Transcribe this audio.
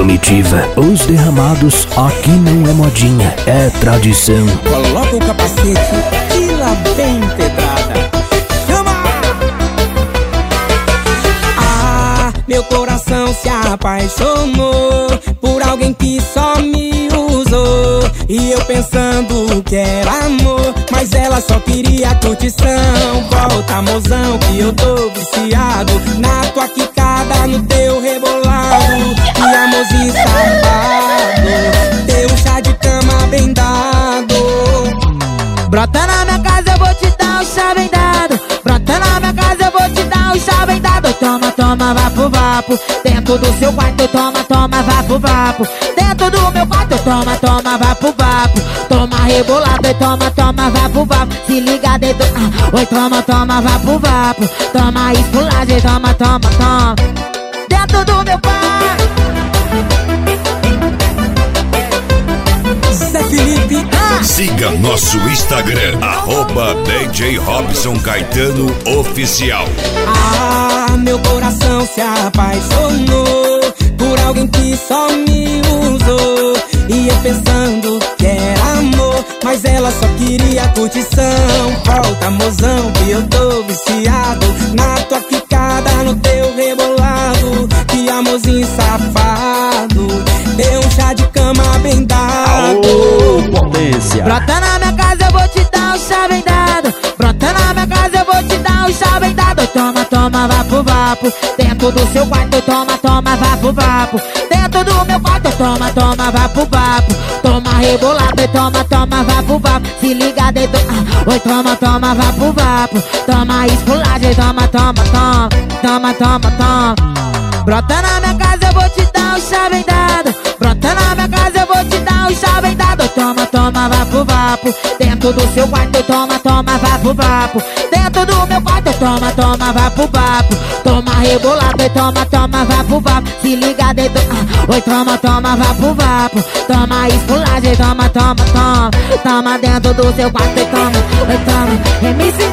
Comitiva, os derramados aqui não é modinha, é tradição. Coloca o capacete e lá vem pedrada. Chama! Ah, meu coração se apaixonou por alguém que só me usou. E eu pensando que era amor, mas ela só queria curtição. Volta, mozão, que eu tô viciado na tua quicada, no teu rebolado. Que amorzinho safado, teu chá de cama bem dado. Brota na minha casa, eu vou te dar um chá bem dado. Brota na minha casa, eu vou te dar um chá bem dado. Toma, toma, vapo, vapo. Dentro do seu quarto, toma, toma, vapo, vapo. Dentro do meu quarto, toma, toma, vapo, vapo. Toma rebolado e toma, toma, vapo, vapo. Se liga dentro, oi, toma, toma, vapo, vapo. Toma esculagem, toma, toma, toma. Dentro do meu quarto. Zé Felipe, Siga nosso Instagram, @DJ Robson Caetano Oficial. ah, meu coração se apaixonou por alguém que só me usou. E eu pensando que era amor, mas ela só queria curtição. Volta, mozão, que eu tô viciado na tua quicada, no teu rebolado. Que amorzinho safado, deu um chá de cama bem dado. Potência. Brota na minha casa, eu vou te dar um chá bem dado. Brota na minha casa, eu vou te dar um chá bem dado. Toma, toma, vapo, vapo. Dentro do seu quarto, toma, toma, vapo, vapo. Dentro do meu quarto, toma, toma, vapo, vapo. Toma rebolado e toma, toma, vapo, vapo. Se liga dentro, oi, toma, toma, vapo, vapo. Toma esculagem, toma, toma, toma. Toma, toma, toma. Brota na minha casa, eu vou te dar um chá bem dado. Brota na minha casa, eu vou te dar um chá bem dado. Toma, toma, vapo, vapo. Dentro do seu quarto, toma, toma, vapo, vapo. Dentro do meu quarto, toma, toma, vapo, vapo. Toma rebolado e toma, toma, vapo, vapo. Se liga dentro, oi, toma, toma, vapo, vapo. Toma esculagem, toma, toma, toma. Toma dentro do seu quarto e toma, oi, toma. MC